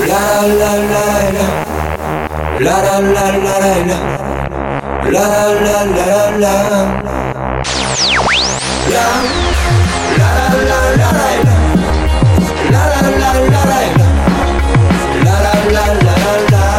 La la la la, la la la la la, la la la la la, la la la la la, la la la la la.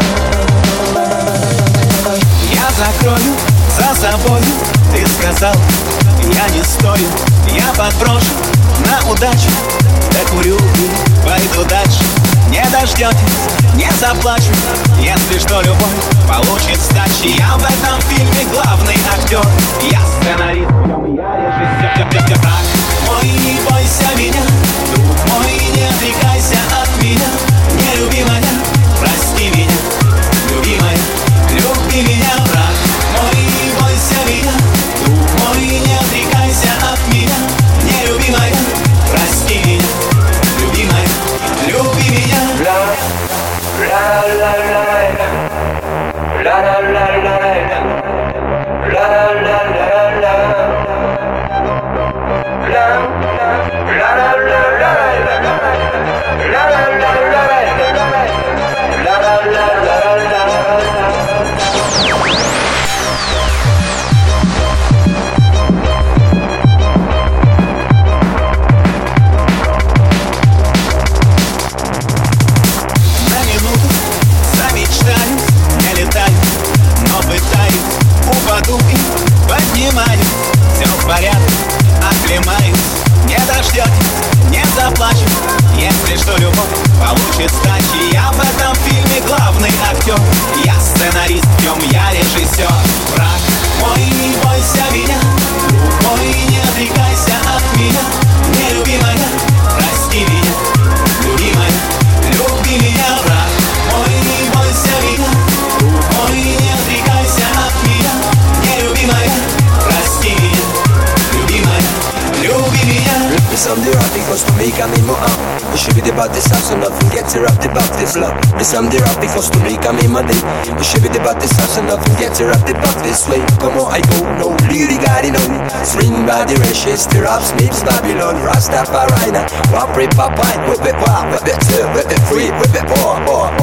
Я закрою за собою, ты сказал, я не стою. Я подброшу на удачу, докурю и пойду дальше. Не дождетесь, не заплачу, если что, любовь получит сдачи. Я в этом фильме главный актер, я сценарист, я режиссер. Враг мой, не бойся меня, друг мой, не отрекайся от меня. Нелюбимая, прости меня, любимая, люби меня. Враг мой, не бойся меня, друг мой, не отрекайся от меня. Нелюбимая, прости меня, любимая, люби меня. La la la la la, la la la la la, la la la la la, la la la la la, la la la la la. Упаду и поднимаюсь, все в порядке, оклемаюсь. Не дождетесь, не заплачу, если что, любовь получит сдачи. Я в этом фильме главный актер, я сценарист, в нем я режиссер. Враг мой, не бойся меня, друг мой, не отрекайся от меня. Нелюбимая, прости меня, любимая, люби меня. Враг мой, не бойся меня, друг мой, не отрекайся от меня. Нелюбимая, прости меня, любимая, люби меня. Miss I'm the rapper, cause to make I'm in my arm. You should be the baddest house, so nothing gets you wrapped about this love. Miss I'm the rapper, cause to make I'm in my name. You should be the baddest house, so nothing gets you wrapped about this way. Come on, I go, no, really got it on. Swing by the rashes, the rap snips Babylon. Rastafari, wap rip up, whip it pop, whip it two, whip it free, whip it poor, poor.